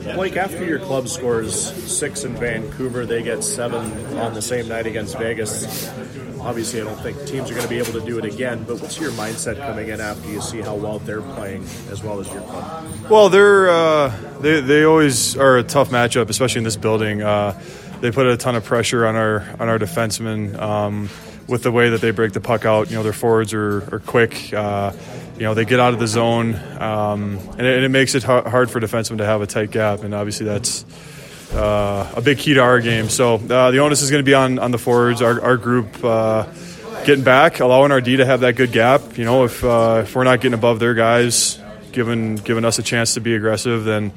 Blake, after your club scores 6 in Vancouver, they get 7 on the same night against Vegas. Obviously, I don't think teams are going to be able to do it again, but what's your mindset coming in after you see how well they're playing as well as your club? Well, they always are a tough matchup, especially in this building. They put a ton of pressure on our defensemen with the way that they break the puck out. Their forwards are quick. They get out of the zone, and it makes it hard for defensemen to have a tight gap, and obviously that's a big key to our game. So the onus is going to be on the forwards, our group getting back, allowing our D to have that good gap. If we're not getting above their guys, giving us a chance to be aggressive, then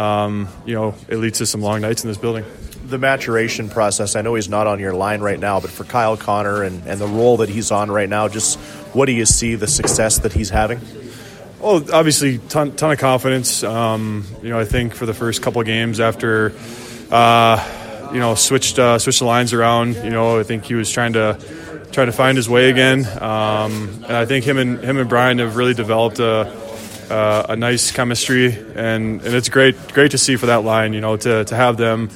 it leads to some long nights in this building. The maturation process, I know he's not on your line right now, but for Kyle Connor and the role that he's on right now, just what do you see the success that he's having? Well, obviously, ton of confidence. I think for the first couple of games after, switched the lines around. I think he was trying to find his way again. And I think him and Brian have really developed a nice chemistry, and it's great to see for that line. To have them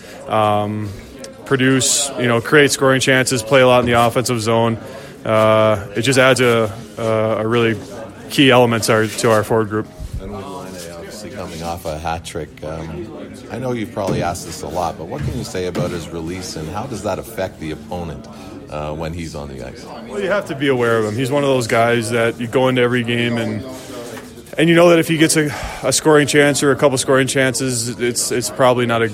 produce, create scoring chances, play a lot in the offensive zone. It just adds a really key element to our forward group. And with Laine obviously coming off a hat trick, I know you've probably asked this a lot, but what can you say about his release, and how does that affect the opponent when he's on the ice? Well, you have to be aware of him. He's one of those guys that you go into every game and you know that if he gets a scoring chance or a couple scoring chances, it's probably not a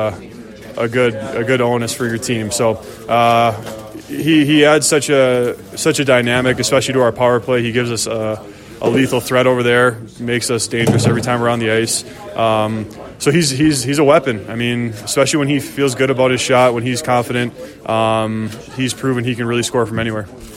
good onus for your team. So he adds such a dynamic, especially to our power play. He gives us a lethal threat over there, makes us dangerous every time we're on the ice. So he's a weapon. I mean, especially when he feels good about his shot, when he's confident, he's proven he can really score from anywhere.